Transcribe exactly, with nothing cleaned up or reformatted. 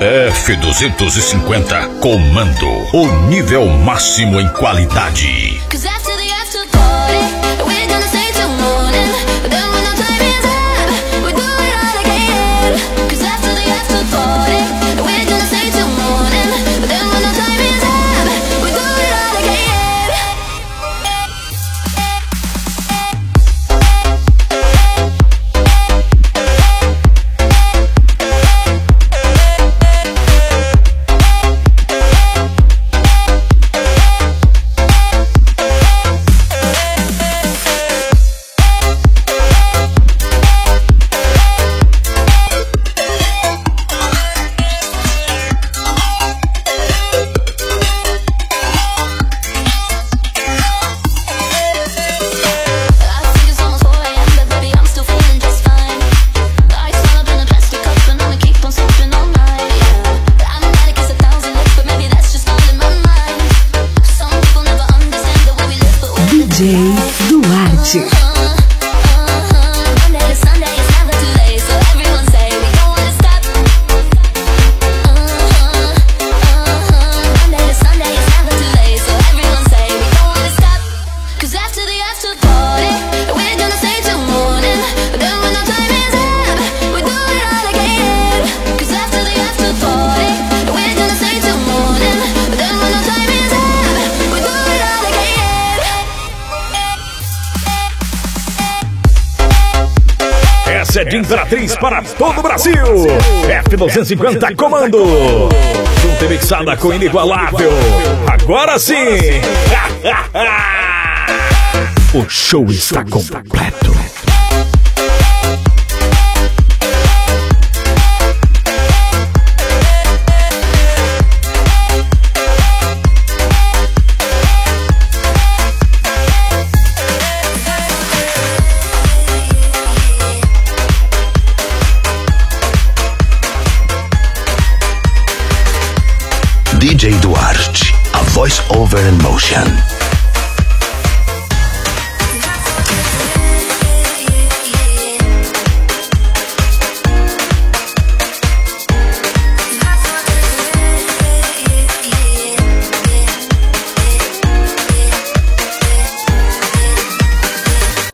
F duzentos e cinquenta Comando, o nível máximo em qualidade. D J Duarte. É de Imperatriz para todo o Brasil. F duzentos e cinquenta Comando. Junto e mixada com Inigualável. Agora sim. O show está completo. D J Duarte, a voice over in motion.